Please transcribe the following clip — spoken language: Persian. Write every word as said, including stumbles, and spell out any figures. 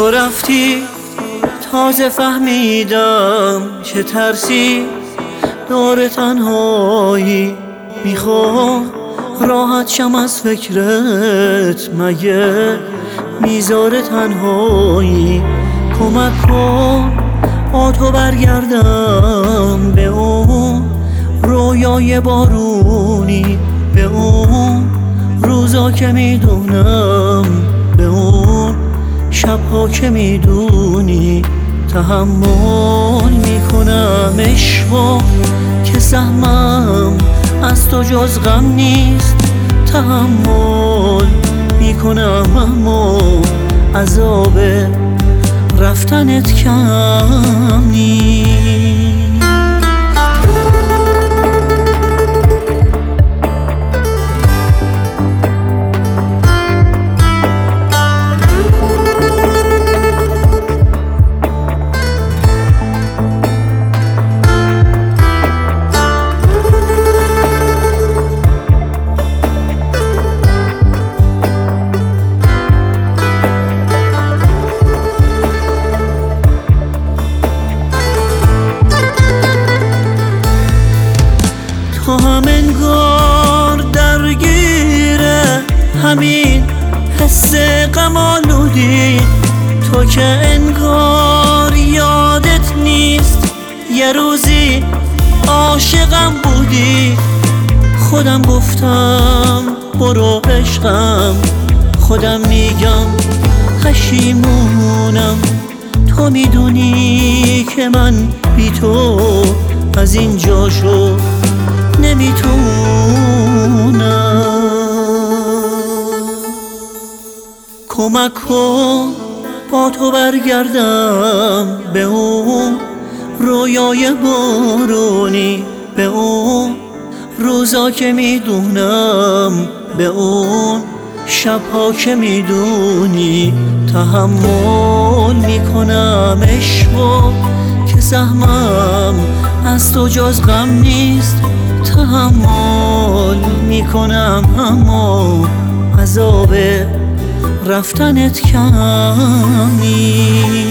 تو رفتی تازه فهمیدم چه ترسی دور تنهایی. میخوام راحت شم از فکرت، مگه میذاره تنهایی؟ کمک کن با تو برگردم به اون رویای بارونی، به اون روزا که میدونم، به اون شبها که میدونی تحمل میکنم عشقا که سهمم از تو جز غم نیست. تحمل میکنم اما عذاب رفتنت کم نیست. تو هم انگار درگیره همین حس غم آلودی، تو که انگار یادت نیست یه روزی عاشقم بودی. خودم گفتم برو عشقم، خودم میگم پشیمونم. تو میدونی که من بی تو از این جا شو نمیتونم. کمک کن با تو برگردم به اون رویای بارونی، به اون روزا که میدونم، به اون شبها که میدونی تحمل میکنم عشقا که سهمم از تو جز غم نیست. تحمل میکنم اما عذاب رفتنت کم نیست.